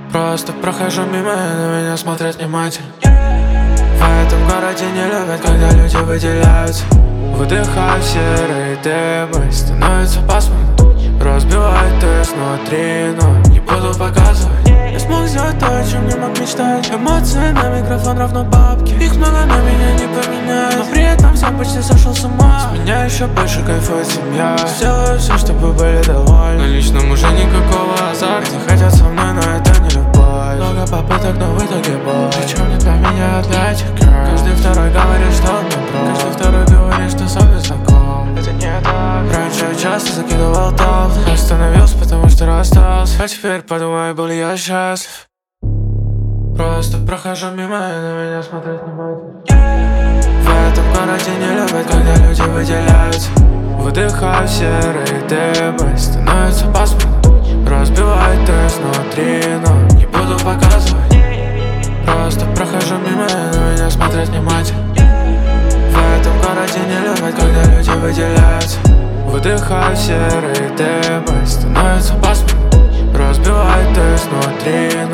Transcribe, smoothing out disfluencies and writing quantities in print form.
Просто прохожу мимо, и на меня смотрят внимательно. В этом городе не любят, когда люди выделяются. Выдыхаю серые дымы, становится пасмурно. Разбивает тест внутри, но не буду показывать. Я смог сделать то, о чем не мог мечтать. Эмоции на микрофон равно бабки. Их много, но меня не поменяет. Но при этом сам почти сошел с ума. С меня еще больше кайфует семья. Сделаю все, чтобы были довольны. На личном уже никакого азарта. Не хотят со мной, но это не любовь. Много попыток, но в итоге боль. Причем не для меня, а для этих girl. Каждый второй говорит, что он не прав. Каждый второй говорит, что сам не знаком. Это не так. Раньше я часто закидывал топ. Остановился, потому что расстался. А теперь подумай, был ли я счастлив. Просто прохожу мимо, и на меня смотрят внимательно. В этом городе не любят, когда люди выделяются. Выдыхаю серые дымы, становится пасмурно. Разбивает тест внутри, но не буду показывать. Просто прохожу мимо, и на меня смотрят внимательно. В этом городе не любят, когда люди выделяются. Выдыхаю серые дымы, становится пасмурно. Разбивает тест внутри,